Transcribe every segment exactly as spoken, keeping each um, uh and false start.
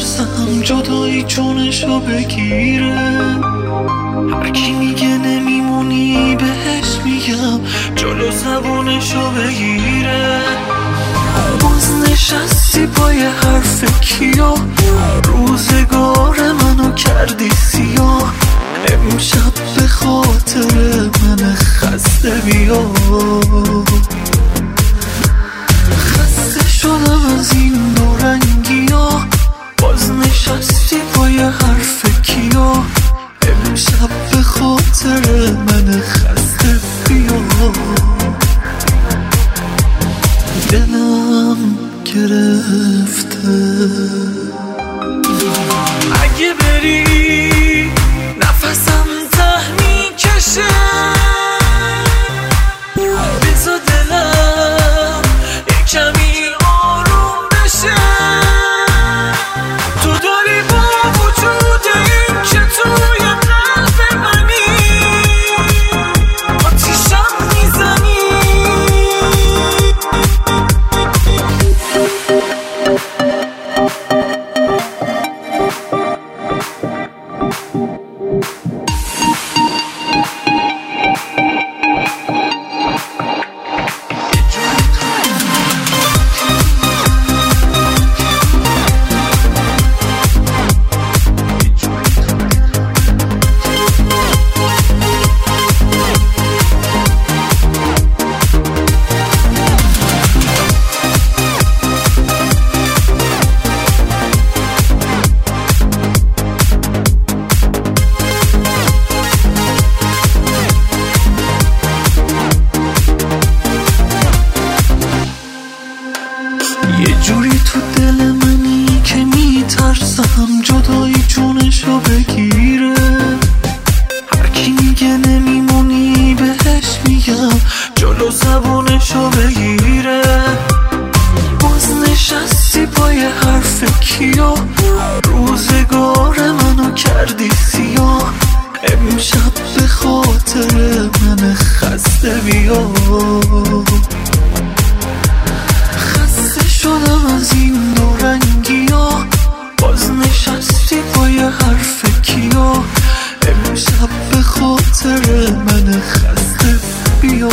میترسم جدایی جونشو بگیره. هر کی میگه نمیمونی بهش میگم جلو زبونشو بگیره. باز نشستی پای حرف کیا، روزگار منو کردی سیاه. امشب به خاطر من خسته بیا. خسته شدم از این دورنگی ها، باز نشستی پای حرف کیا. امشب به خاطر من خسته بیا. دلم گرفته اگه بری نفسم ته میکشه. بذار دلم یک کمی آروم بشه. تو داری با وجود این که توی قلب منی آتیشم میزنی. یه جوری تو دل منی که میترسم جدایی جونشو بگیره. هر کی میگه نمیمونی بهش میگم جلو زبونشو بگیره. باز نشستی پای حرف کیا، روزگار منو کردی سیاه. امشب به خاطر من خسته بیا. شدم از این دورنگی ها، باز نشستی پای حرف کیا. امشب به خاطر من خسته بیا.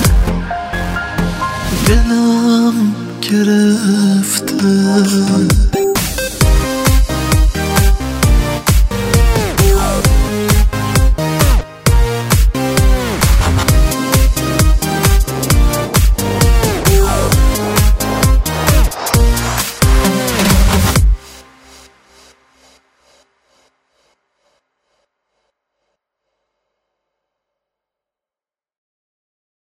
دلم گرفته